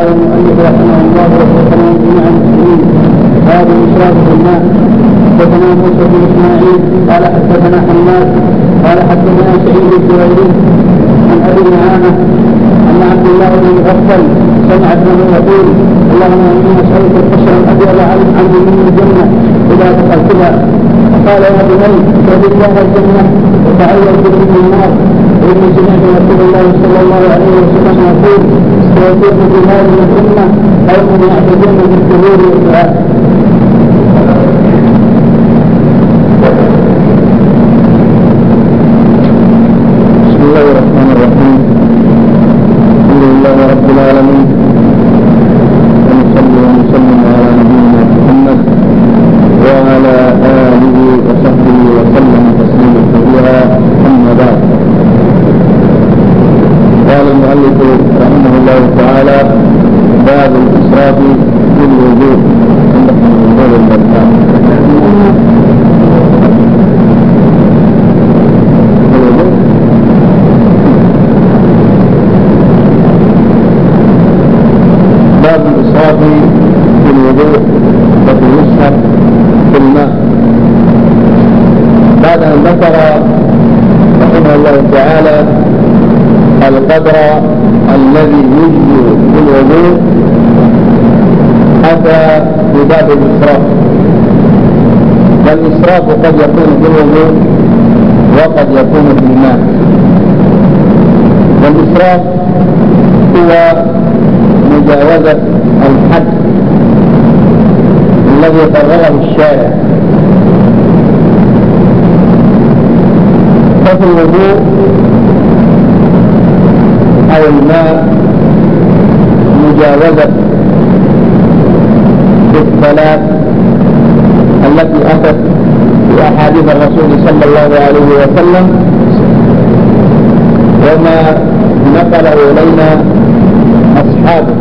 المؤلف رحمه الله وفقنا جميع المسلمين. باب الإشراك في الماء. حدثنا موسى بن إسماعيل قال حدثنا حماد قال حدثنا سعيد الجويري عن أبي نعامة أن عبد الله بن مغفل سمع ابنه يقول: اللهم إني أسألك القشر الأبيض عني من الجنة إذا دخلتها. فقال: يا بني اتق الله الجنة وتعوذ به من النار. وإني سمعت رسول الله صلى الله عليه وسلم يقول: سيكون في هذه الأمة قوم يعتدون بالسرور والدعاء. بسم الله الرحمن الرحيم. الحمد لله رب العالمين، ونصلي ونسلم على نبينا محمد وعلى آله وصحبه وسلم تسليما كثيرا. أما بعد، قال المؤلف رحمه الله تعالى: باب الإسراف في الوضوء. عندكم الوضوء والبركان. باب الإسراف في الوضوء وفي المسحر في الماء. بعد أن ذكر رحمه الله تعالى القدر الذي يجزئ في الوضوء، أتى بباب الإسراف. والإسراف قد يكون في الوضوء وقد يكون في الماء. والإسراف هو مجاوزة الحد الذي قرره الشارع. ففي الوضوء أو الماء مجاوزة الصلاة التي أتت في أحاديث الرسول صلى الله عليه وسلم، وما نقله إلينا أصحابه،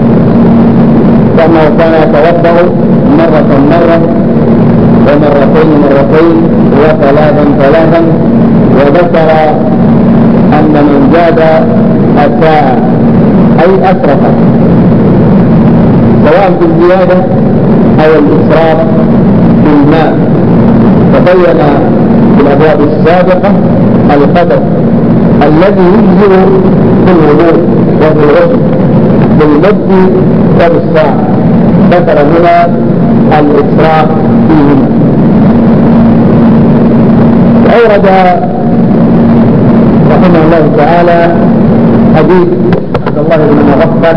كما كان يتوضأ مرة ومرتين وثلاثا، وذكر أن من زاد أساء أي أسرف، سواء في الزيادة أو الإسراف في الماء. تبين في الأبواب السابقة القدر الذي يجزئ في الوضوء وفي الغسل بالمد وبالساعة. ذكر هنا الإسراف فيهما. أورد رحمه الله تعالى حديث عبد الله بن مغفل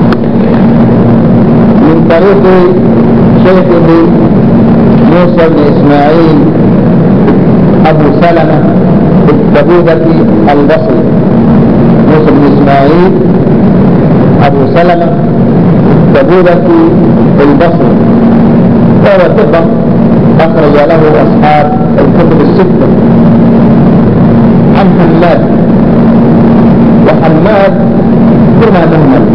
من طريق شيخه موسى بن إسماعيل أبو سلمة الدبودة البصري. موسى بن إسماعيل أبو سلمة الدبودة البصري، وهو ثقة أخرج له أصحاب الكتب الستة. عن حماد، وحماد هنا مهمل،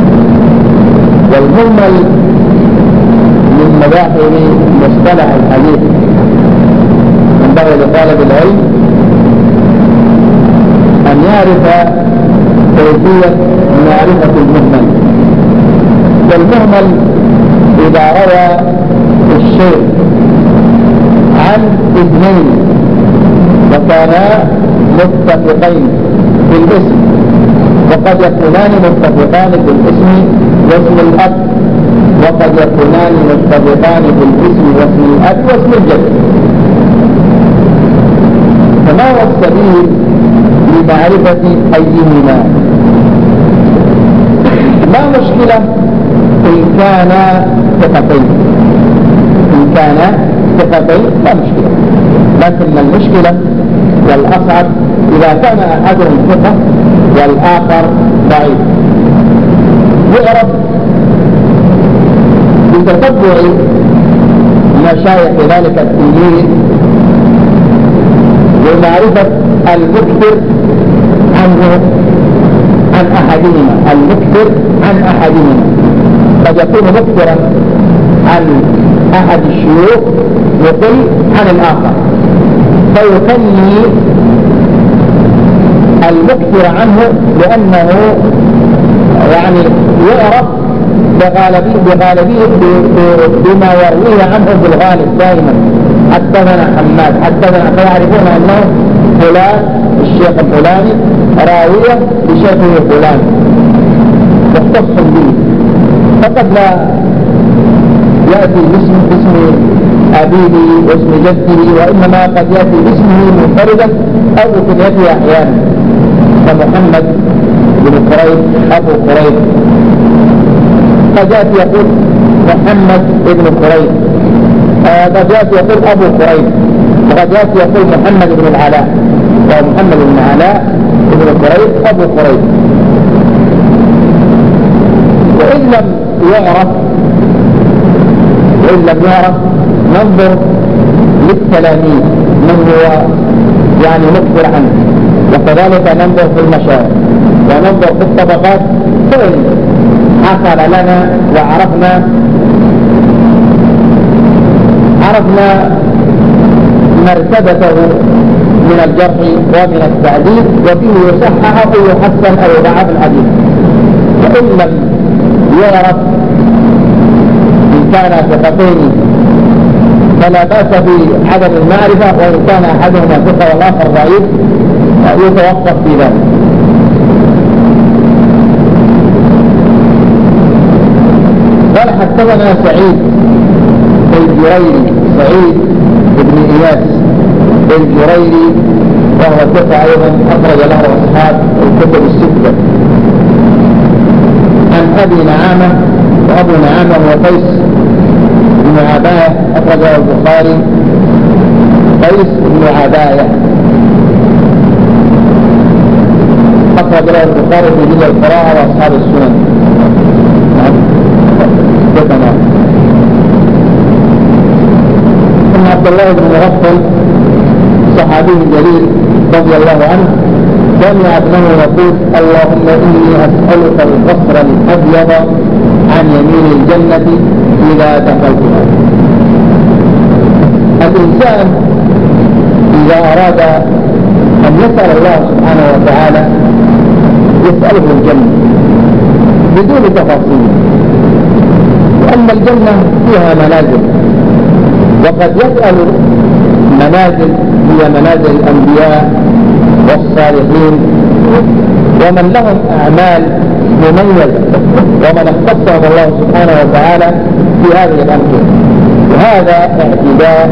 والمهمل من مباحث مصطلح الحديث. ينبغي لطالب العلم أن يعرف كيفية معرفة المهمل. والمهمل إذا روى الشيخ عن اثنين وكانا متفقين في الاسم، وقد يكونان متفقان في الاسم واسم الأب، وقد يكونان متفقان في الاسم واسم الأب واسم الجد، فما هو السبيل لمعرفة أيهما؟ لا مشكلة إن كان ثقتين، لا مشكلة، لكن المشكلة والأصعب إذا كان أحدهم ثقة والآخر ضعيف. يعرف بتتبع مشايخ ذلك التلميذ ومعرفة المكثر عن أحدهما. قد يكون مكثرا عن أحد الشيوخ وقل عن الآخر، فيثني المكثر عنه لأنه يعني يعرف بما يرويه عنه في الغالب دائما. حدثنا حماد حدثنا، فيعرفون أنه فلان الشيخ الفلاني راوية لشيخه فلان مختص به، فقد لا يأتي باسم أبيه واسم جده، وإنما قد يأتي باسمه منفردا أو بكنيته أحيانا، كمحمد بن قريب أبو قريب، قد يأتي يقول محمد بن قريب، قد يأتي يقول أبو قريب، وقد يأتي يقول محمد بن العلاء، ومحمد بن العلاء بن قريب أبو قريب. وإن لم يعرف ننظر للتلاميذ من هو يعني مخبر عنه، وكذلك ننظر في المشايخ وننظر في الطبقات، فإن حصل لنا وعرفنا مرتبته من الجرح ومن التعديل، وفيه يصحح أو يحسن أو يضعف الحديث. وإن لم يعرف إن كان ثقتين فلا بأس بعدم المعرفة، وإن كان أحدهما ثقة والآخر ضعيف يتوقف في ذلك. قال حدثنا سعيد الجريري، سعيد بن إياس الجريري، وهو ثقة أيضا أخرج له أصحاب الكتب الستة. عن أبي نعامة، وأبو نعامة هو قيس بن عباية أخرجه البخاري، قيس بن عباية أخرج له البخاري في جزء القراءة وأصحاب السنن. ثم عبد الله بن مغفل صحابي جليل رضي الله عنه، سمع ابنه يقول: اللهم إني أسألك القصر الأبيض عن يمين الجنة إذا دخلتها. الإنسان إذا أراد أن يسأل الله سبحانه وتعالى يسأله الجنة بدون تفاصيل، وأن الجنة فيها منازل، وقد يسأل منازل هي منازل الأنبياء والصالحين ومن لهم أعمال مميزة، ومن اختصهم الله سبحانه وتعالى في هذه الأمكنة. وهذا اعتداء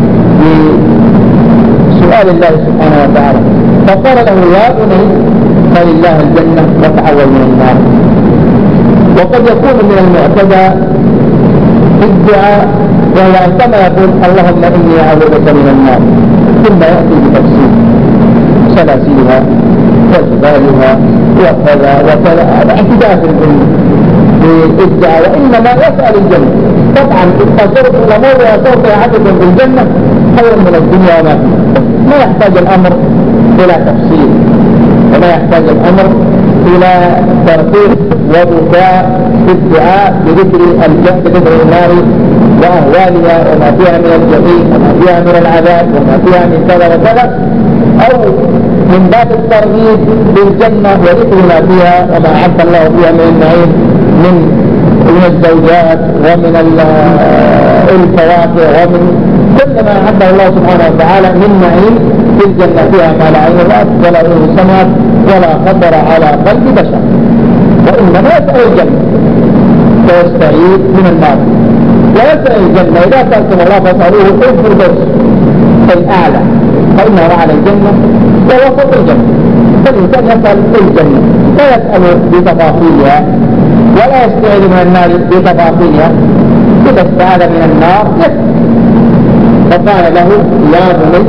بسؤال الله سبحانه وتعالى. فقال له: يا بني سل الله الجنة وتعوذ من النار. وقد يكون من المعتدى في الدعاء وهو كما يقول: اللهم إني أعوذ بك من النار، ثم يأتي بتفصيل سلاسلها وجبالها وكذا وكذا. هذا اعتداء في الدعاء، وإنما يسأل الجنة. طبعا التصرف الأمور وسوف يعدكم في الجنة خير من الدنيا وما فيها. ما يحتاج الأمر إلى تفصيل، وما يحتاج الأمر إلى ترتيب وبكاء في الدعاء بذكر النار وأهوالها وما فيها من الجحيم وما فيها من العذاب وما فيها من كذا وكذا، أو من باب الترغيب بالجنة وذكر ما فيها وما أعد الله فيها من النعيم من الزوجات ومن الفواكه ومن كل ما أعده الله سبحانه وتعالى من نعيم في الجنة، فيها ما لا عين رأت ولا أذن سمعت ولا خطر على قلب بشر. وإنما يسأل الجنة ويستعيذ من النار. ويسأل الجنة إذا سألتم الله فاسألوه في الفردوس الأعلى، فإنه أعلى الجنة ووسط الجنة. فالإنسان يسأل في الجنة لا يسأل بتفاصيلها ولا يستعيذ من النار بتفاصيلها. إذا استعاذ من النار يسأل. فقال له: يا بني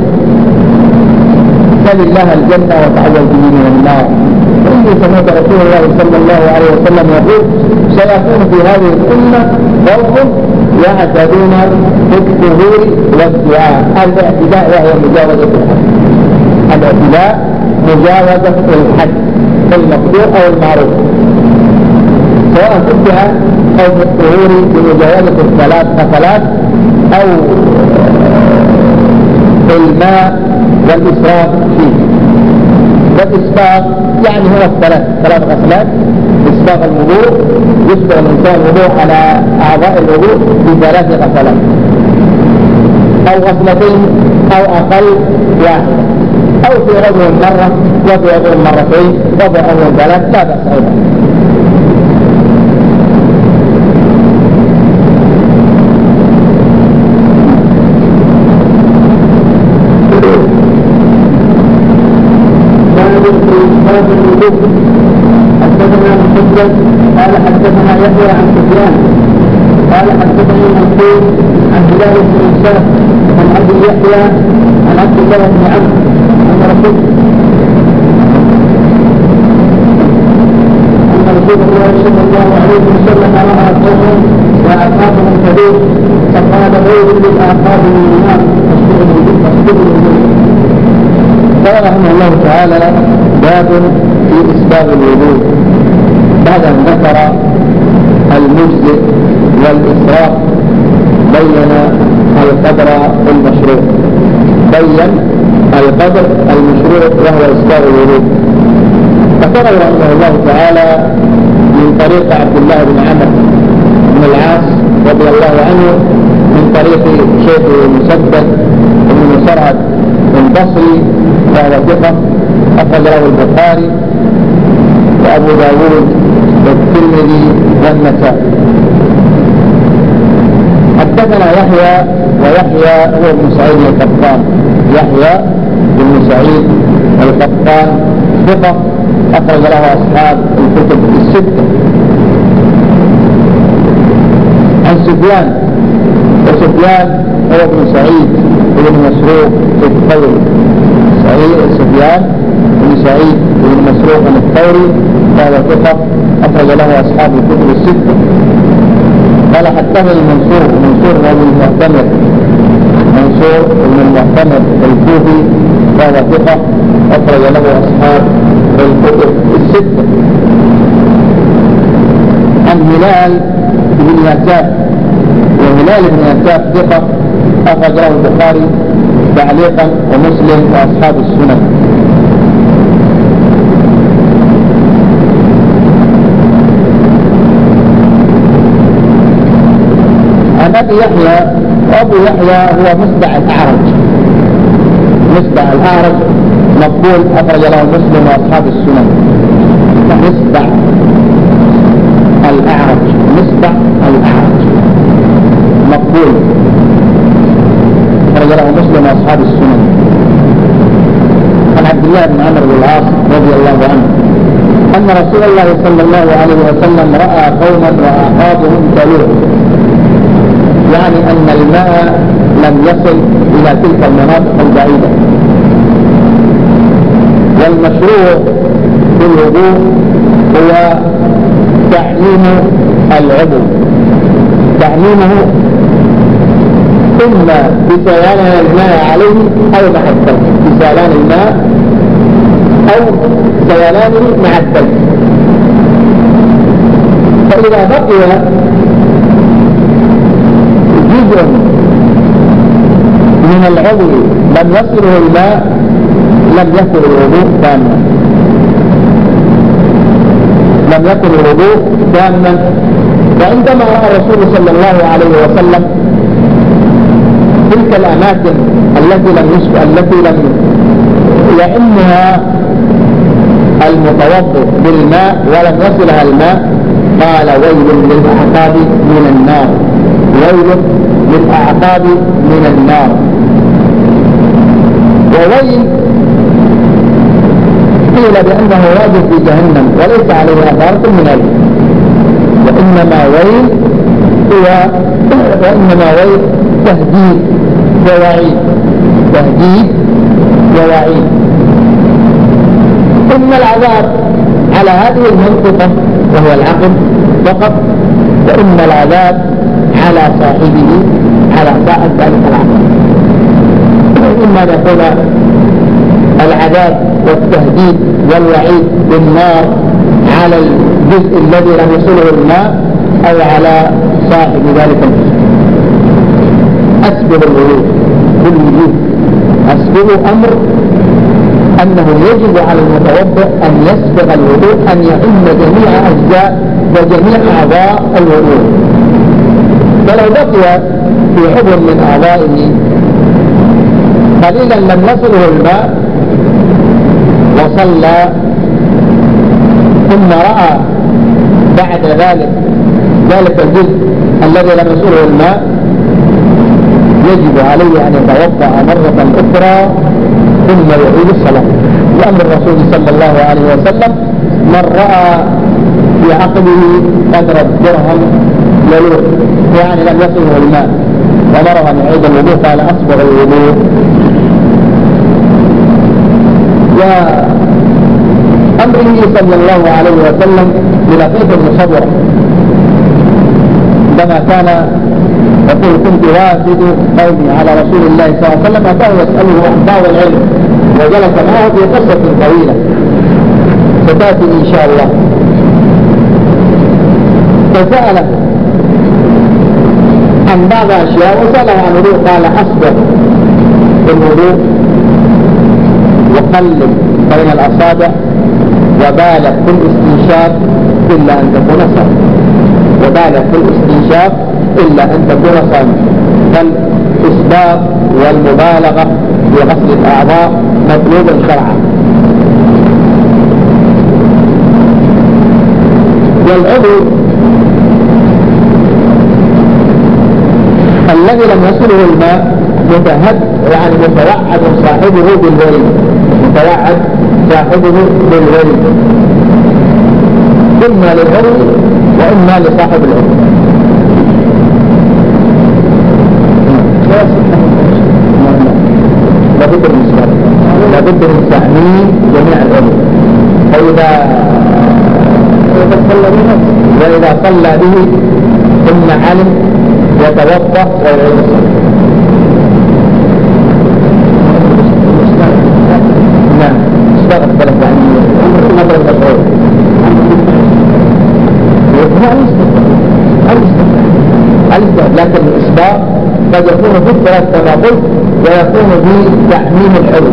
سل الله الجنة وتعوذ به من النار. إني سمعت رسول الله صلى الله عليه وسلم يقول: سيكون في هذه الأمة قوم يعتدون في الظهور والدعاء. الاعتداء وهي مجاوزة الحد. الاعتداء مجاوزة الحد المقدور أو المعروف، سواء في الدعاء أو في الظهور بمجاوزة الثلاث أو الماء والإسراف فيه. والإسباغ يعني هو ثلاث غسلات. إسباغ الوضوء يسبغ الإنسان الوضوء على أعضاء الوضوء ب3 غسلات أو غسلتين أو أقل واحدة، أو في عضو مرة وفي عضو مرتين وفي عضو 3 لا بأس أيضا. حدثنا مسدد قال حدثنا يحيى عن سفيان قال حدثني منصور عن هلال بن إنسان عن ابي يحيى عن عبد الله بن عمرو ان رسول الله صلى الله عليه وسلم راى قوما واعقابهم كبير فقال ويل للاعقاب من النار قال رحمه الله تعالى: باب في إسباغ الوضوء. بعد أن ذكر المجزئ والإسراف بين القدر المشروع، وهو إسباغ الوضوء. ذكر رحمه الله تعالى من طريق عبد الله بن عمرو بن العاص رضي الله عنه، من طريق شيخه مسدد بن مسرهد البصري وهو ثقة أخرج له البخاري وأبو داود والترمذي والنسائي. حدثنا يحيى، ويحيى هو ابن سعيد القطان، يحيى بن سعيد القطان ثقة أخرج له أصحاب الكتب الستة. عن سفيان، وسفيان هو ابن سعيد بن مسروق الثوري، سفيان بن سعيد بن مسروق الثوري وهو ثقة أخرج له أصحاب الكتب الستة. قال حدثني منصور بن المعتمر، منصور بن المعتمر الكوفي وهو ثقة أخرج له أصحاب الكتب الستة. عن هلال بن يساف، وهلال بن يساف ثقة أخرج له البخاري تعليقا ومسلم وأصحاب السنن. عن أبي يحيى، وأبو يحيى هو مصدع الأعرج، مصدع الأعرج مقبول أخرج له مسلم وأصحاب السنن. مصدع الأعرج، مصدع الأعرج مقبول أخرج له مسلم وأصحاب السنن. عن عبد الله بن عمرو بن العاص رضي الله عنه أن رسول الله صلى الله عليه وسلم رأى قوما وأعقابهم تلوح، يعني أن الماء لم يصل إلى تلك المناطق البعيدة. والمشروع في الوضوء هو تعميم العضو، تعميمه إما بسيلان الماء عليه أو مع الثلج، بسيلان الماء أو سيلانه مع الثلج. فإذا بقي جزء من العضو لم يصله الماء لم يكن الوضوء تاما، لم يكن الوضوء تاما. وعندما رأى الرسول صلى الله عليه وسلم تلك الأماكن التي لم يئنها المتوضئ بالماء ولم يصلها الماء، قال ويل للأعقاب من النار، ويل للأعقاب من النار. وويل قيل بأنه واجب في جهنم وليس عليه أثارة من أجل، وإنما ويل تهديد ووعيد، تهديد ووعيد. إن العذاب على هذه المنطقة وهو العقل فقط، وإن العذاب على صاحبه، على صاحب ذلك العقل. إما يكون العذاب والتهديد والوعيد بالنار على الجزء الذي لم يصله الماء أو على صاحب ذلك الجزء. أسبغ الوضوء بالوجوب، أسبغ أمر أنه يجب على المتوضئ أن يسبغ الوضوء، أن يعم جميع أجزاء وجميع أعضاء الوضوء. فلو بقي في عضو من أعضائه قليلا لم يصله الماء وصلى، ثم رأى بعد ذلك الجزء الذي لم يصله الماء، يجب عليه أن يتوضأ مرة أخرى ثم يعيد الصلاة، لأمر الرسول صلى الله عليه وسلم: من رأى في عقله قدر الدرهم يلوح، يعني لم يصله الماء ومره أن يعيد الوضوء قال أصبغ الوضوء. وأمره صلى الله عليه وسلم للقيط بن صبرة عندما كان يقول: كنت وافد قومي على رسول الله صلى الله عليه وسلم، أتاه يسأله عن بعض العلم وجلس معه في قصة طويلة ستأتي إن شاء الله. فسأله عن بعض أشياء وسأله عن الوضوء قال: أصبر الوضوء وقلب بين الأصابع وبالغ في الاستنشاق إلا أن تكون صائما، وبالغ في الاستنشاق إلا أن تكون صائما. فالإسباغ والمبالغة في غسل الأعضاء مطلوب شرعا. والعضو الذي لم يصله الماء يعني متوعد صاحبه بالوريد، متوعد صاحبه بالوريد، إما للعضو وإما لصاحب العضو. لابد من تأمين جميع العضو، وإذا صلى به ثم علم يتوضأ ويعيد الصلاة. نعم، اشتغل ثلاث مضرب الأشعور لكن الإسباغ قد يكون في الثلاث كما قلت، ويكون في تحميم العضو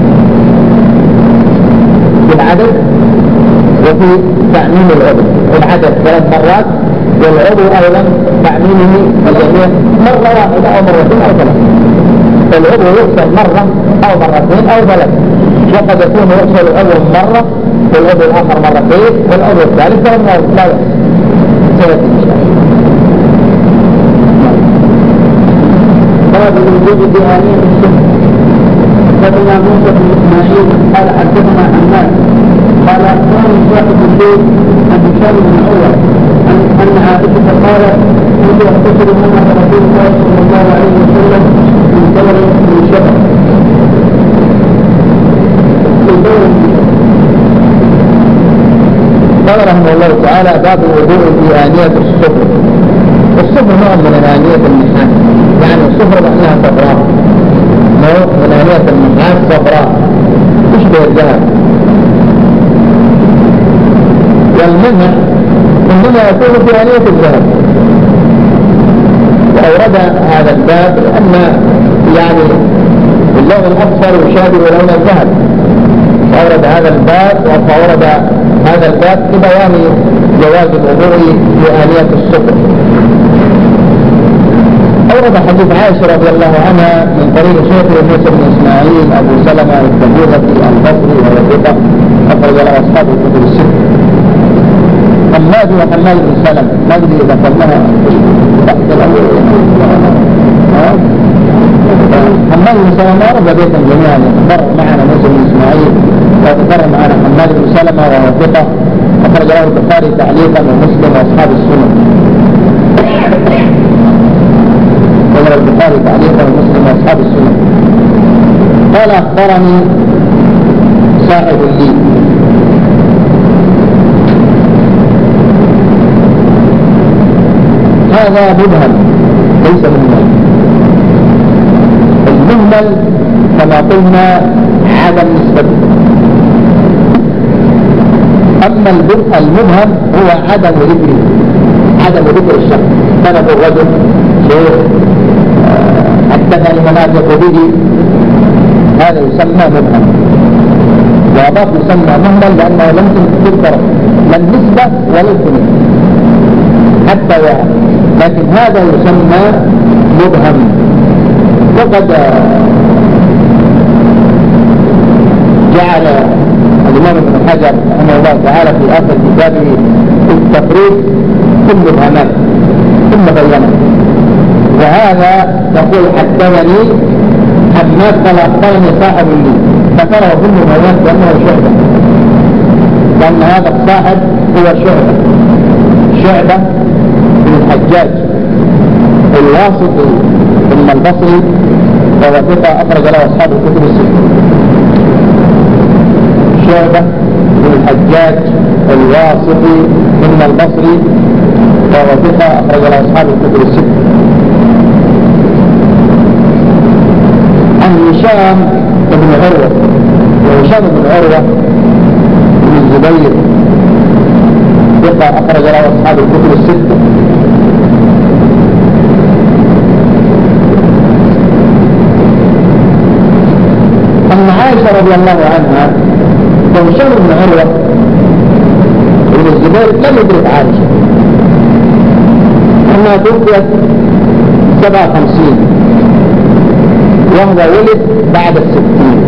بالعدد وفي تعميم العضو، العدد 3 مرات والعضو أيضا تعميمه الجميع مرة واحدة أو مرتين أو 3. فالعضو يغسل مرة أو مرتين أو 3، وقد يكون يغسل العضو مرة والعضو الآخر مرتين والعضو الثالث لا يغسل. سيأتي إن شاء الله. باب الوجود بآلية السنة. حدثنا موسى بن إسماعيل قال حدثنا حماد قال أخبرني صاحب الليل عن هشام بن عروة أن عائشة قالت: كنت أغتسل مع رسول الله صلى الله عليه وسلم من دور من شبه. قال رحمه الله تعالى: باب الوضوء في آنية الصفر. الصفر نوع من آنية النحاس، يعني الصفر لأنها صفراء، نوع من آنية النحاس صفراء تشبه الذهب. والمنع إنما يكون في آنية الذهب. وأورد هذا الباب لأن يعني اللون الأصفر يشابه لون الذهب، فأورد هذا الباب وأورد هذا الباب لبيان جواز الوضوء في آنية الصفر. أورد حديث عائشة رضي الله عنها من طريق شيخ موسى بن إسماعيل أبو سلمة التبوذكي البصري وثقة أخرج له أصحاب الكتب الستة. حماد وحماد بن سلمة ما أدري إذا قلناها تحت الأمر. حماد بن سلمة ورد بيتا جميعا، مر معنا موسى بن إسماعيل وذكر معنا حماد بن سلمة وهو ثقة أخرج له البخاري تعليقا ومسلم وأصحاب السنن. وذكر البخاري تعليقا ومسلم وأصحاب السنن. قال: أخبرني صاحب لي هذا مبهم ليس مهمل. المهمل كما قلنا عدم نسبته، أما المبهم هو عدم ذكره، عدم ذكر الشخص. كان الرجل شيخ حدثني مناطق به، هذا يسمى مبهم. وأضاف يسمى مهمل لأنه لم تذكر لا النسبة ولا الكنية حتى يعني، لكن هذا يسمى مبهم. وقد جعل الإمام ابن حجر رحمه الله تعالى في آخر كتابه التفريق ثم مبهمات ثم بينه. وهذا يقول حدثني حماد قال أخبرني صاحب لي، ذكره ثم مبهمات لأنه شعبة، لأن هذا الصاحب هو شعبة بن الحجاج الواسطي ثم البصري، وهو ثقة أخرج له أصحاب الكتب الستة. شعبة بن الحجاج الواسطي ثم البصري، وهو ثقة أخرج له أصحاب الكتب الستة. عن هشام بن عروة، وهشام بن عروة بن الزبير ثقة أخرج له أصحاب الكتب الستة. أن عائشة رضي الله عنها هشام بن عروة بن الزبير لم يدرك عائشة، أنها توفيت 57 وهو ولد بعد 60،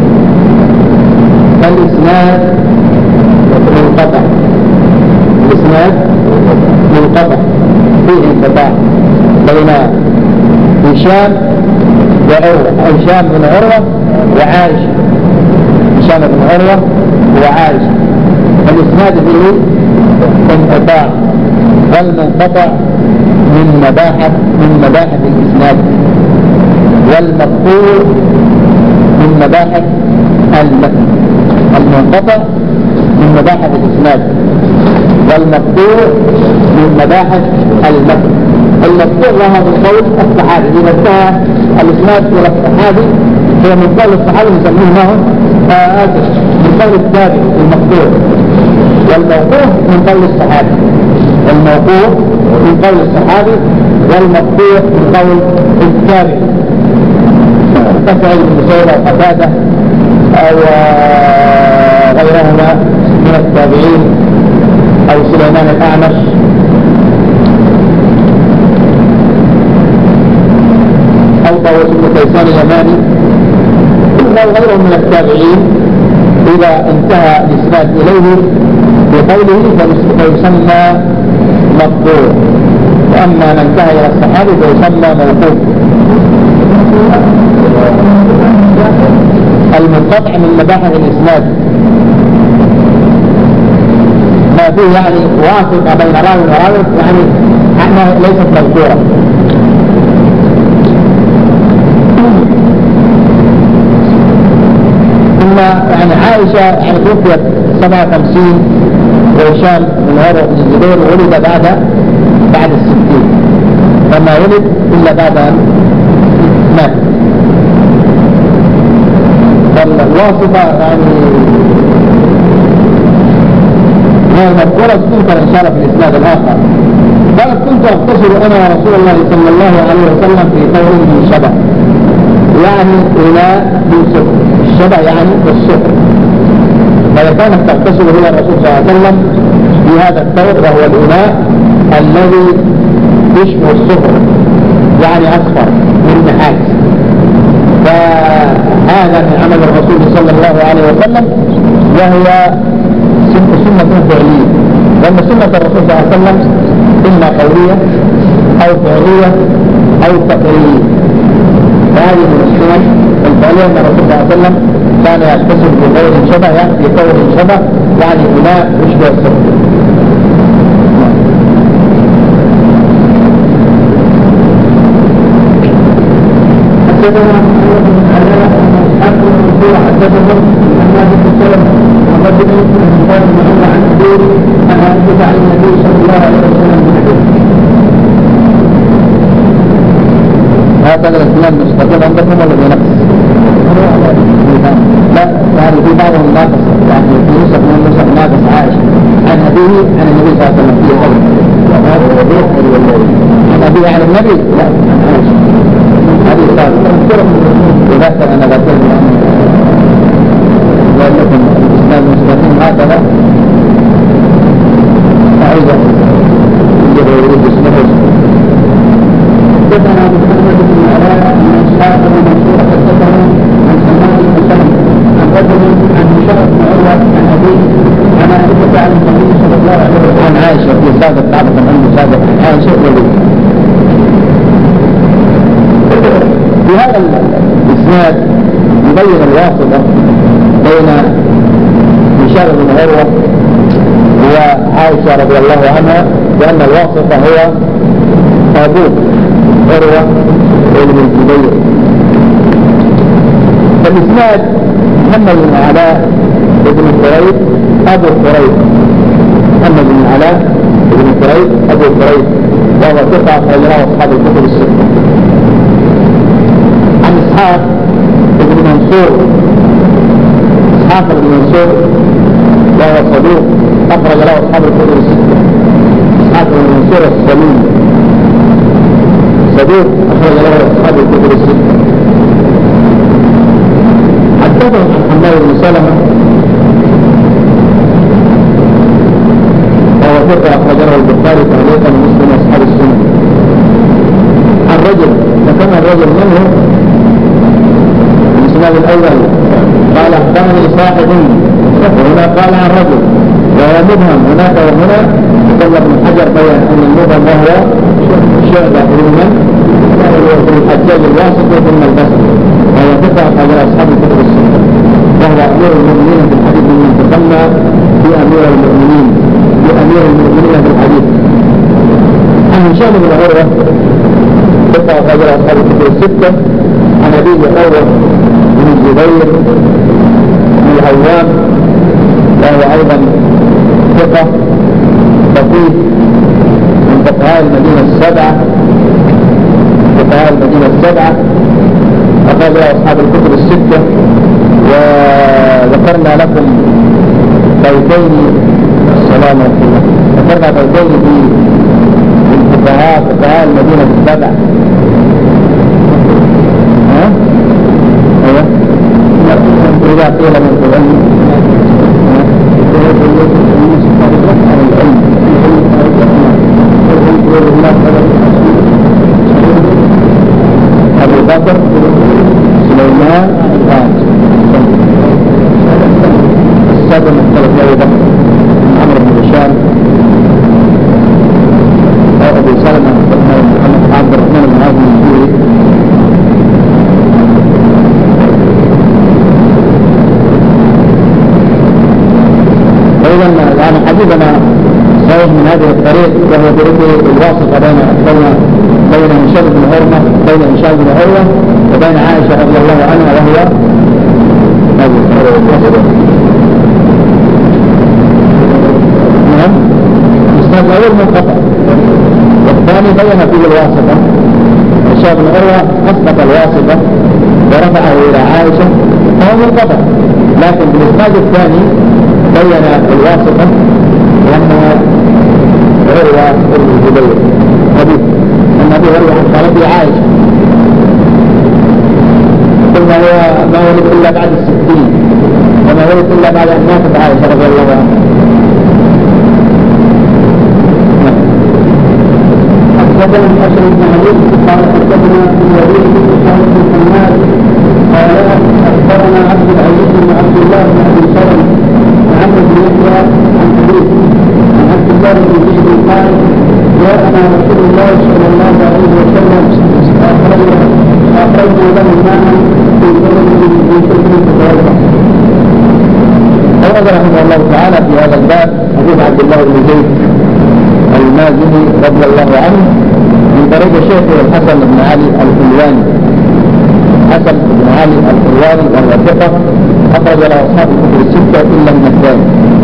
فالإسناد منقطع، الإسناد منقطع فيه انقطاع بين هشام بن عروة وعائشة، هشام بن عروة وعائشة، فالإسناد فيه انقطاع، والمنقطع من مباحث الإسناد، والمقطوع من مباحث المتن. المنقطع من مباحث الإسناد، والمقطوع من مباحث المتن. المقطوع وهو من قول الصحابي، إذا انتهى الإسناد إلى الصحابي هو من قول الصحابي نسميه ما هو من قول التابع المقطوع، والموقوف من قول الصحابي، الموقوف من قول الصحابي، والمقطوع من قول التابع كسعيد بن مسيب أو قتادة أو غيرهما من التابعين أو سليمان الأعمش أو طاووس بن كيسان اليماني أو غيرهم من التابعين. إذا انتهى الإسناد إليه بقوله فيسمى مقطوع، وأما من انتهى إلى الصحابي فيسمى موقوف. المنقطع من مباحث الإسناد ما فيه يعني واسطة بين راوي وراوي، يعني أنها ليست مذكورة. ثم يعني عائشة يعني توفيت 57 وهشام بن عروة بن الزبير ولد بعد 60، فما ولد إلا بعد أن مات. فالواسطة يعني هي مذكورة تذكر إن شاء الله في الإسناد الآخر. قالت كنت أغتسل أنا ورسول الله صلى الله عليه وسلم في ثور من شبه، يعني إناء من صفر، الشبه يعني الصفر، فهي كانت تغتسل هي الرسول صلى الله عليه وسلم في هذا الثور، وهو الإناء الذي يشبه الصفر يعني أصفر من نحاس. فهذا من عمل الرسول صلى الله عليه وسلم، وهي سنة فعلية، لأن سنة الرسول صلى الله عليه وسلم إما قولية أو فعلية أو تقريرية. فهذه من السنن الفعلية أن الرسول صلى الله عليه وسلم كان يغتسل بثور شبه، يعني بثور شبه يعني إناء يشبه الصفر. حدثنا حدثهم عن مالك بن سلمة عن رجل من قال محمد عن أبيه أن أثبت عن النبي صلى الله عليه وسلم بحديث. هذا الإسلام مستقيم عندكم ولا بنقص؟ لا، يعني في بعضهم ناقص، يعني في نسخ من النسخ ناقص عائشة عن أبيه عن النبي صلى الله عليه وسلم في قول. عن أبيه عن النبي؟ لا، عن عائشة. هذه الثالثة. إذا كان أنا بكلم قال لكم الإسلام مستقيم هكذا فإذا يريد اسمه حدثنا محمد بن علاء بن اسحاق بن منصور حدثنا عن سلمان بن سلم عن رجل عن هشام بن عروه عن ابيه عن عائشه عن النبي صلى الله عليه وسلم عن عائشة في سابق تعرف أنه سابق عائشة ولد. في هذا الإسناد يبين الواسطة بين هشام بن عروة وعائشة رضي الله عنها بأن الواسطة هو أبوه عروة بن الزبير. فالإسناد محمد بن علاء بن قريب أبو قريب، محمد بن علاء بن قريب أبو قريب، وهو ثقة أخرجه أصحاب الكتب الستة. عن إسحاق بن منصور، إسحاق بن منصور وهو صدوق أخرج له أصحاب الكتب الستة. إسحاق بن منصور السليم صدوق أخرج له أصحاب الكتب الستة. حدثهم عن حماد بن سلمة وهو ثقة أخرجه البخاري تعليقا ومسلم وأصحاب السنة. عن رجل فكان الرجل منه الإسناد الأول قال أخبرني صاحب وهنا قال عن رجل وهو مبهم هناك وهنا. قال ابن حجر بين أن المبهم وهو شعبة من الحجاج الواسط ثم البصري، وهو ثقة أخرج أصحاب الكتب الستة، وهو أمير المؤمنين في الحديث من تسمى بأمير المؤمنين في الحديث. عن هشام بن عروة ثقة أخرج أصحاب الكتب الستة. عن أبيه عروة بن الزبير بن العوام وهو أيضا ثقة فقيه من فقهاء المدينة السبعة، أخرج أصحاب الكتب الستة. وذكرنا لكم بيتين السلام عليكم، ذكرنا بيتين في فقهاء المدينة السبعة. أيوة إذا قيل من العلم أبو بكر سليمان السادة مختلف أبو بكر عمرو بن هشام أبو سلمة محمد عبد الرحمن بن عبد الجوي. فإذا يعني حديثنا صحيح من هذه الطريق، وهو طريق الواسطة بين هشام بن عروة وبين عائشة رضي الله عنها، وهو نعم الإسناد الأول منقطع، والثاني بين فيه الواسطة. هشام بن عروة أسقط الواسطة ورفعه إلى عائشة فهو منقطع، لكن في الإسناد الثاني بين الواسطة وأنها عروة بن الزبير حديث أن أبي عروة قال في عائشة ثم هو ما ولد إلا بعد 60 وما ولد إلا بعد أن ماتت عائشة رضي الله عنها. حدثنا أشرف بن علي قال حدثنا الوليد بن خالد بن حماد قال أخبرنا عبد العزيز بن عبد الله بن أبي سلمة عن عمرو بن يحيى عن حديث عن عبد الله بن زيد قال جاءنا رسول الله صلى الله عليه وسلم فأخرجنا له ماء في سبب تتوضأ. أورد رحمه الله تعالى في هذا الباب حديث عبد الله بن زيد المازني رضي الله عنه من طريق شيخه الحسن بن علي الحلواني، حسن بن علي الحلواني وهو ثقة أخرج له أصحاب الكتب الستة إلا من الثاني.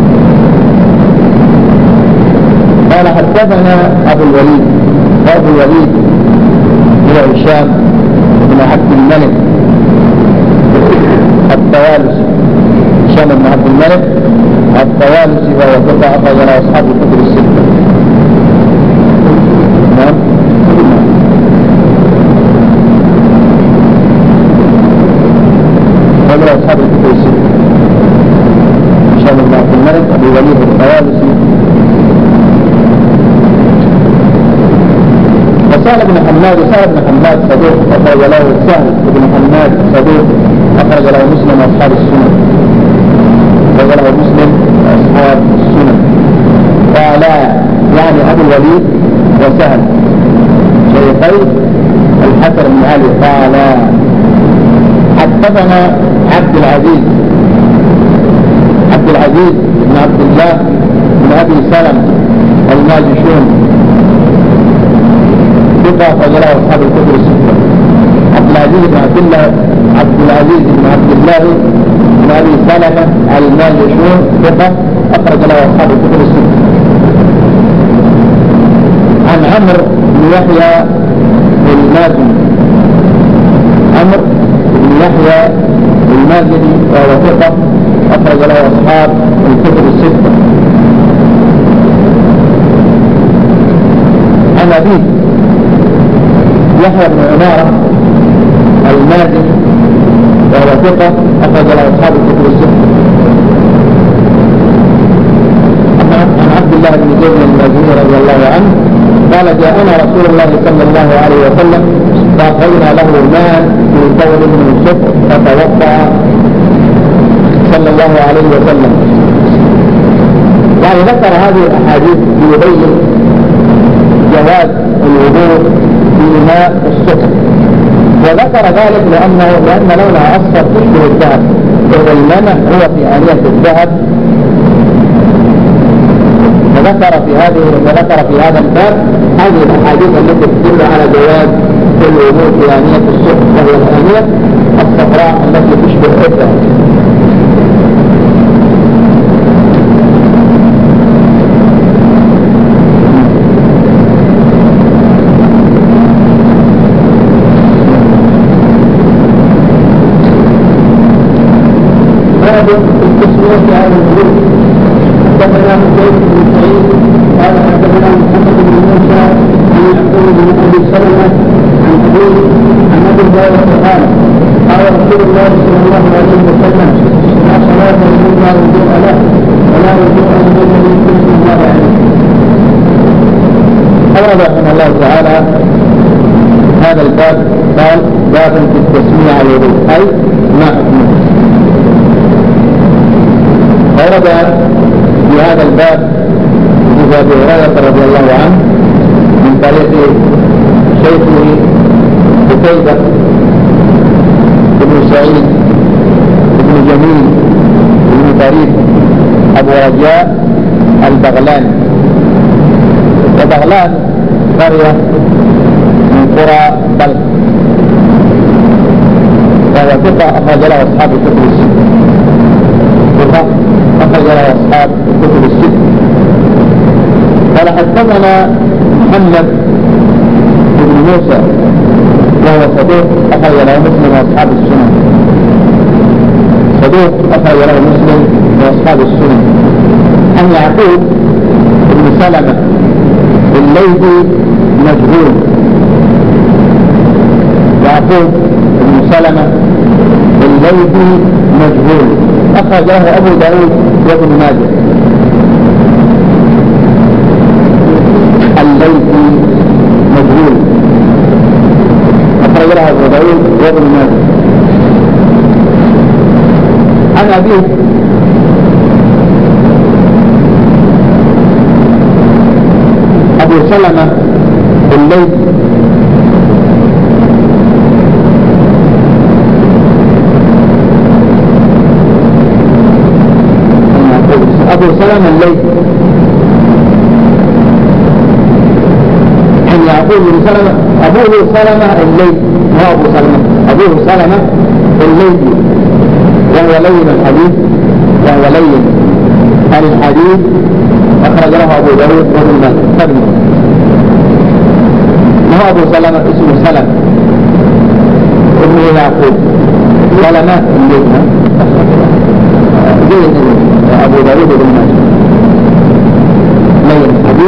قال حدثنا أبو الوليد، وأبو الوليد هو هشام بن عبد الملك الطوالسي، هشام بن عبد الملك الطوالسي وهو ثقة أخرج له أصحاب الكتب الستة. نعم أخرج له أصحاب الكتب الستة. سهل بن حماد صدوق أخرج له سهل بن حماد صدوق أخرج له مسلم وأصحاب السنن. أخرج له مسلم وأصحاب السنن. قال يعني أبو الوليد وسهل شيخي الحسن بن علي. قال حدثنا عبد العزيز بن عبد الله بن أبي سلمة الماجشون ثقة أخرج له أصحاب الكتب الستة. عبد العزيز بن عبد الله بن أبي سلمة الماجشون ثقة أخرج له أصحاب الكتب الستة. عن عمرو بن يحيى المازني وهو ثقة أخرج له أصحاب الكتب الستة. عن أبيه يحيى بن عمارة المازني وهو ثقة أخرج له أصحاب الكتب الستة. عن عبد الله بن زيد المازني رضي الله عنه قال جاءنا رسول الله صلى الله عليه وسلم فأعطينا له ماء في ثور من صفر فتوضأ صلى الله عليه وسلم. يعني ذكر هذه الأحاديث ليبين جواز الوضوء في ماء الصفر، وذكر ذلك لأن لونها أصفر تشبه الذهب، والمنع هو في آنية الذهب. وذكر في هذا الباب هذه الأحاديث التي تدل على جواز الوضوء في آنية الصفر، وهي الآنية الصفراء التي تشبه الذهب. التسمية في هذا الوضوء. حدثنا حسين بن سعيد قال حدثنا محمد بن موسى عن يعقوب بن ابي سلمة عن ابيه عن ابي هريرة قال رسول الله صلى الله عليه وسلم لا صلاة لمن لا وضوء له ولا وضوء لمن لم يذكر الله عليه. أورد رحمه الله تعالى هذا الباب قال باب في التسمية على الوضوء أي ما حكمه. ورد في هذا الباب حديث أبي هريرة رضي الله عنه من طريق شيخه قتيبة بن سعيد بن جميل بن طريق أبو رجاء البغلاني. وبغلان قرية من قرى بلخ، وهو ثقة أخرج له أصحاب الكتب الستة. أخرج له أصحاب الكتب الستة. قال حدثنا محمد بن موسى وهو صدوق أخرج له مسلم وأصحاب السنن. عن يعقوب بن سلمة الليثي مجهول. يعقوب بن سلمة الليثي مجهول أخرجه أبو داود وابن ماجه. الليثي مجهول أخرجه أبو داود وابن ماجه. عن أبيه أبو سلمة الليثي أبو سلمة الليثي عن يعقوب بن سلمة أبوه سلمة الليثي أبوه سلمة الليثي وهو لين الحديث أخرج له أبو داود وابن ماجه. وهو أبو سلمة اسمه سلمة ابن يعقوب سلمة الليثي زين أبو داود وابن ماجه لين الحديث.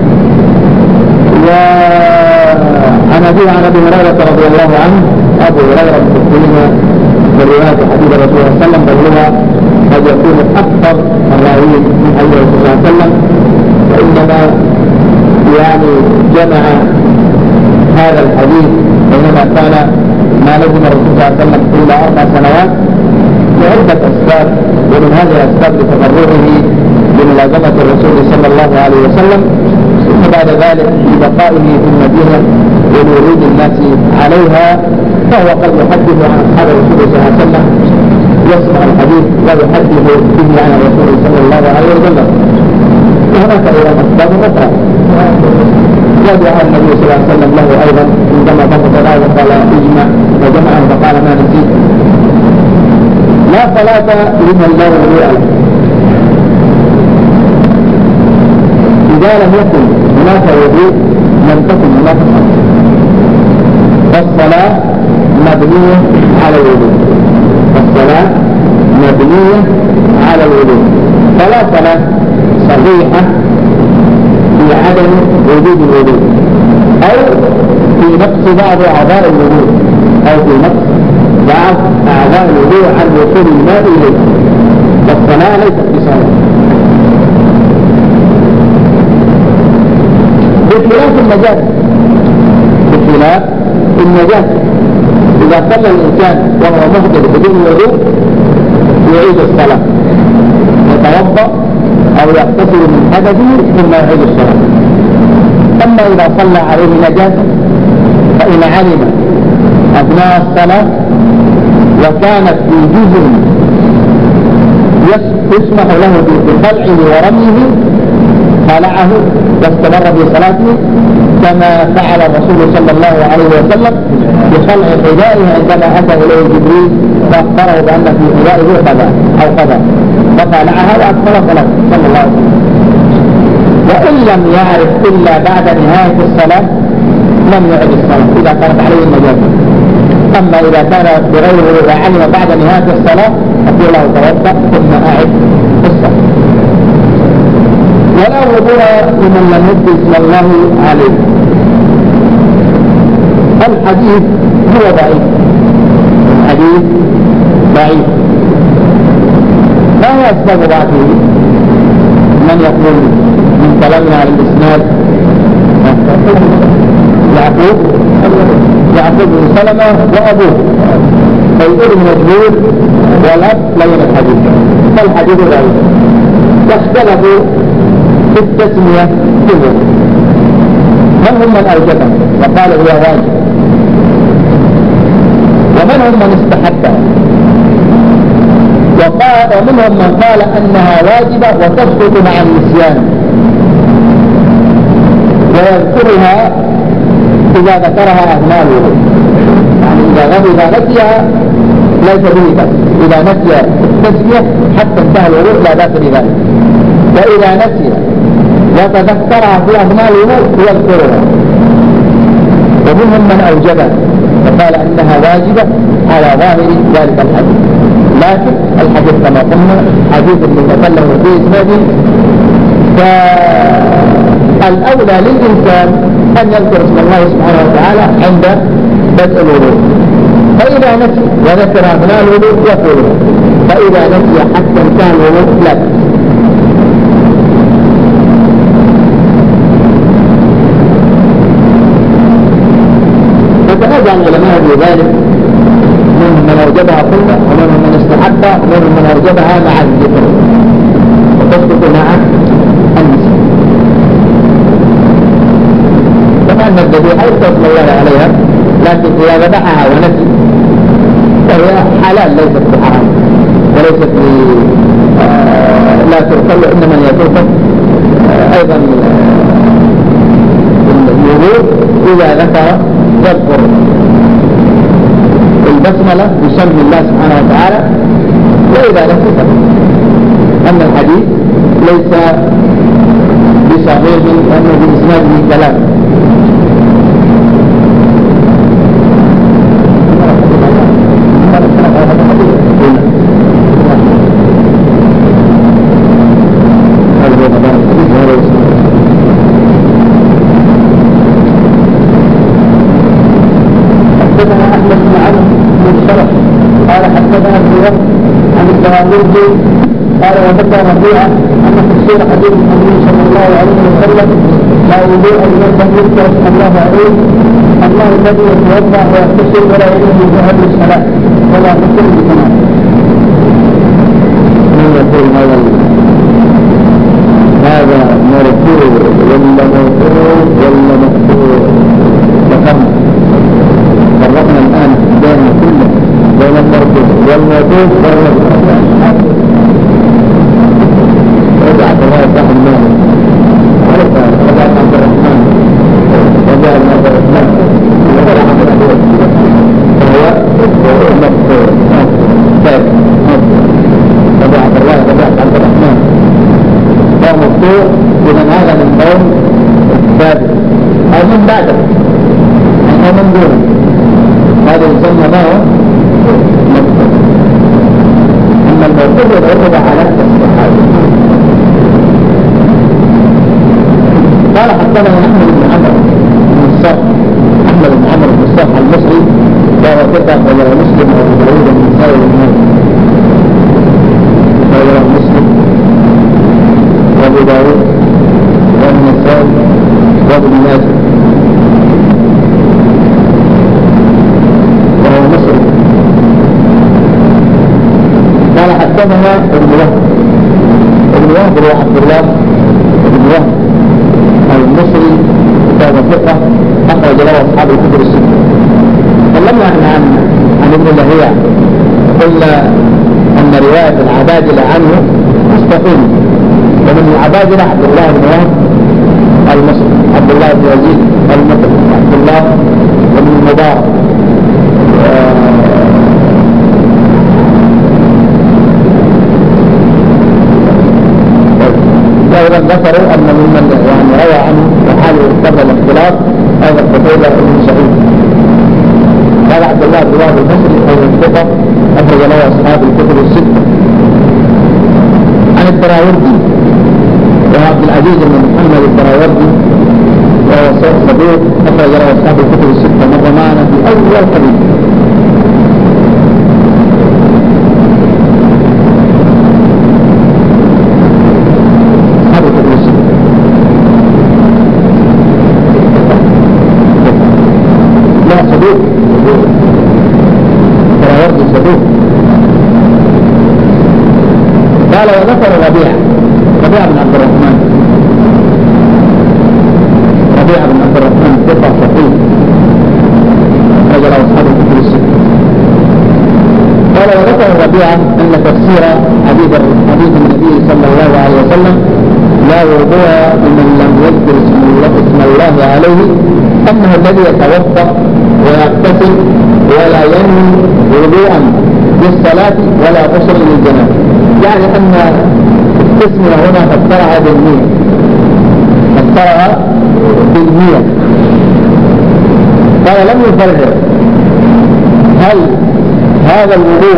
وعن أبي هريرة رضي الله عنه أبو هريرة مكتبين برواية حديث رسول الله صلى الله عليه وسلم بل هو قد يكون أكثر الراويين من حديث رسول الله صلى الله عليه وسلم، وإنما يعني جمع هذا الحديث بينما كان ما لزم الرسول صلى الله عليه وسلم إلا 4 سنوات لعدة أسباب، ومن هذه الأسباب لتفرغه بملازمة الرسول صلى الله عليه وسلم، ثم بعد ذلك ببقائه في المدينة ولورود الناس عليها، فهو قد يحدث عن أصحاب الرسول صلى الله عليه وسلم، يسمع الحديث ويحدث به عن الرسول صلى الله عليه وسلم. وهناك أيضا أسباب أخرى ودعا النبي صلى الله عليه وسلم له أيضا عندما ضبط له وقال اجمع وجمع فقال ما نسيت. لا صلاة لمن لا وضوء له. إذا لم يكن هناك وضوء لم تكن هناك صلاة، فالصلاة مبنية على الوضوء، الصلاة مبنية على الوضوء، فلا صلاة صحيحة في عدم وجود الوضوء أو في نقص بعض أعضاء الوضوء أو في نقص بعض أعضاء الوضوء عن وصول الماء إليه، فالصلاة ليست بصلاة. بخلاف النجاسة، بخلاف النجاسة إذا صلى الإنسان وهو محدث بدون وضوء يعيد الصلاة، يتوضأ أو يغتسل من حدثه ثم يعيد الصلاة. أما إذا صلى عليه نجاسة فإن علم أثناء الصلاة وكانت في جزء يسمح له بخلعه ورميه خلعه واستمر في صلاته، كما فعل الرسول صلى الله عليه وسلم بخلع حذائه عندما أتى إليه جبريل فأخبره بأن في حذائه كذا أو كذا، فخلعها وأكمل صلاته صلى الله عليه وسلم. وإن لم يعرف إلا بعد نهاية الصلاة لم يعد الصلاة إذا كانت عليه النجاسة. أما إذا كان بغيره وعلم بعد نهاية الصلاة فقل له توضأ ثم أعد الصلاة. ولا وضوء لمن لم يذكر اسم الله عليه. الحديث هو ضعيف، الحديث ضعيف. ما هي أسباب ضعفه؟ من يقول من كلامنا على الإسناد؟ يعقوب بن سلمة وأبوه، فالابن مجهول والأب لين الحديث، فالحديث ضعيف. واختلفوا في التسمية كلهم، من هم من أوجبها وقال هو واجب، ومن هم من استحبها، ومنهم من قال أنها واجبة وتسقط مع النسيان ويذكرها إذا ذكرها أثناء الوضوء، يعني إذا نسيها ليس به بأس، إذا نسي التسمية حتى انتهى الوضوء لا بأس بذلك، وإذا نسي وتذكرها في أثناء الوضوء يذكرها. ومنهم من أوجبها وقال أنها واجبة على ظاهر ذلك الحديث، لكن الحديث كما قلنا حديث المتكلم في إسناده، فالأولى للإنسان أن يذكر اسم الله سبحانه وتعالى عند بدء الوضوء، فإذا نسي وذكر أثناء الوضوء يقولها، فإذا نسي حتى انتهى الوضوء لا. فتنازع العلماء في ذلك، منهم من أوجبها قلنا، ومنهم من استحبها، ومنهم من أوجبها مع الذكر وتسقط مع النسيان. كما أن الذبيحة يطلق الله عليها، لكن إذا ذبحها ونسي فهي حلال ليست بحرام وليست لا تؤكل، إنما هي تؤكل. أيضا الوضوء إذا ذكر يذكر البسملة يسمي الله سبحانه وتعالى، وإذا نسي أن الحديث ليس بصحيح لأنه بإسناده كلام. قال وذكر ربيعة أن تفسير حديث النبي صلى الله عليه وسلم لا وضوء لمن لم يذكر اسم الله عليه الله الذي يتوضا ويغتسل ولا يجوز ذهاب للصلاه ولا يغتسل بجنابه. من يقول هذا مرفوع ولا موقوف ولا مقطوع؟ فرقنا الآن بين كله بين المرفوع والموقوف والمقطوع. رجعت الله يفتح المال رجعت عبد الرحمن رجعت عبد الرحمن فهو مقطوع. رجعت الله رجعت عبد الرحمن فهو مقطوع. إذن هذا من قوم الثابت أو من بعده أو من دونه، هذا يسمى له مقطوع. أما الموقوف يتوقف على الصحابة. قال حدثنا أحمد بن عمرو بن الصالح، أحمد بن عمرو بن الصالح المصري وهو ثقة ولا مسلم وأبو داوود والنسائي وابن ماجه. مسلم وأبو داوود والنسائي وابن ماجه وهو مصري. قال حدثنا ابن وهب، ابن وهب هو عبد الله ابن وهب المصري كتاب ثقة أخرج له أصحاب الكتب الستة. تكلمنا عن ابن لهيعة، قلنا أن رواية العبادلة عنه مستقيمة، ومن العبادلة عبد الله بن وهب المصري، عبد الله بن يزيد المصري، عبد الله بن المبارك، أيضا ذكروا أن ممن روى عنه وحاله قبل الاختلاط أيضا قتيبة بن سعيد. قال عبد الله بن وهب المصري أيضا ثقة أخرج له أصحاب الكتب الستة. عن الدراوردي وعبد العزيز بن محمد الدراوردي وهو صدوق أخرج له أصحاب الكتب الستة، مر معنا في أول حديث. قال وذكر ربيع بن عبد الرحمن، ربيع بن عبد الرحمن ثقة فقيه رجل أصحاب الكتب الستة. قال وذكر ربيع أن تفسير حديث النبي صلى الله عليه وسلم لا وضوء لمن لم يذكر اسم الله عليه أنه الذي يتوضأ ويغتسل ولا ينوي وضوءا للصلاة ولا غسل للجنابة، يعني أن التسمية هنا فسرها بالنية، فسرها بالنية. قال لم يفرق هل هذا الوضوء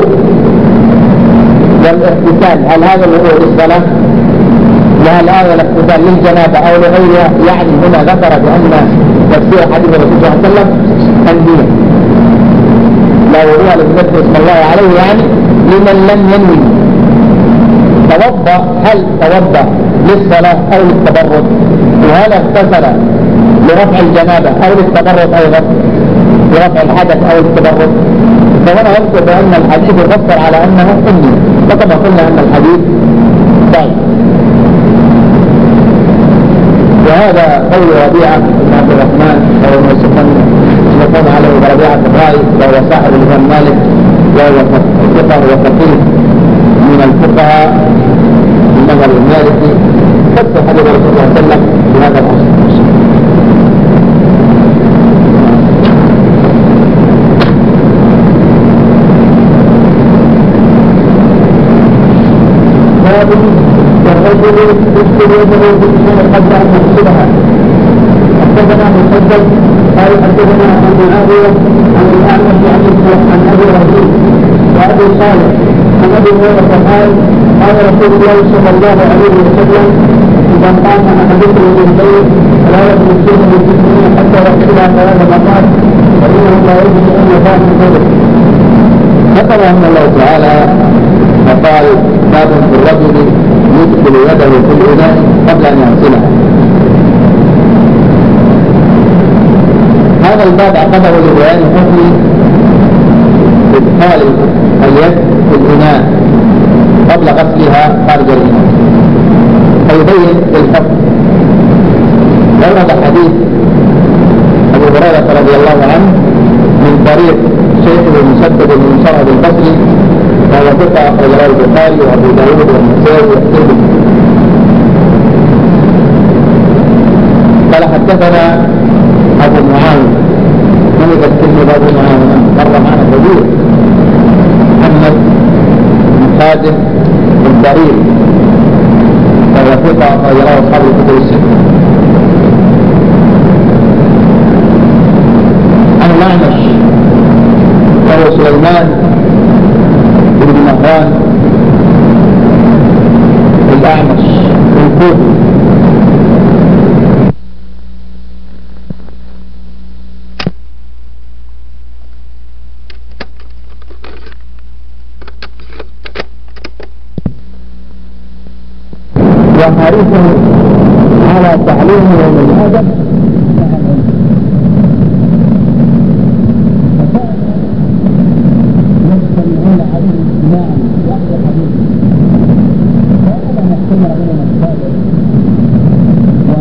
والاغتسال هل هذا الوضوء للصلاة وهل هذا الاغتسال للجنابة أو لغيرها، يعني هنا ذكر بأن تفسير حديث الرسول صلى الله عليه وسلم النية، لا وضوء لمن يذكر اسم الله عليه يعني لمن لم ينوي. توضأ هل توضأ للصلاة أو للتبرد، وهل اغتسل لرفع الجنابة أو للتبرد أيضا لرفع الحدث أو التبرد. فهنا يذكر بأن الحديث يفسر على أنه النية، وكما قلنا أن الحديث ضعيف. وهذا قول ربيعة بن عبد الرحمن أو يسمون عليه بربيعة الرأي، وهو صاحب الإمام مالك وهو ثقة وفقيه من الفقهاء المذهب المالكي، فسر حديث الرسول صلى الله عليه وسلم بهذا الأصل. والرجل يشكر يده بالشيء قبل ان يغسلها. حدثنا مسدد قال حدثنا عن معاويه عن الاعمش عن ابي رزين وابي صالح عن ابي هريره قال قال رسول الله صلى الله عليه وسلم اذا قام احدكم من الليل فلا يخرج فيه من جسمه حتى يغسلها 3 مرات فانه لا يجوز ان يقام من ذلك. ذكر ان الله تعالى فقال باب في الرجل يدخل يده في الإناء قبل أن يغسلها. هذا الباب نقضه لبيان حكم إدخال اليد في الإناء قبل غسلها خارج الإناء فيبين الحكم. ورد حديث أبو هريرة رضي الله عنه من طريق شيخه المسدد بن مسرهد البصري وهو ثقة أخرجه البخاري وأبو داود والنسائي والترمذي قال حدثنا أبو معاوية من يذكرني أبو معاوية مر معنا كبير محمد بن خادم بن ضرير وهو ثقة أخرجه أصحاب الكتب الستة عن الأعمش وهو سليمان بن مهران الأعمش الكوفي وحريصه على تعليمه من الأدب يجتمعون عليه اجتماعا يحيى حديثه وهذا ما احتمل بين السابق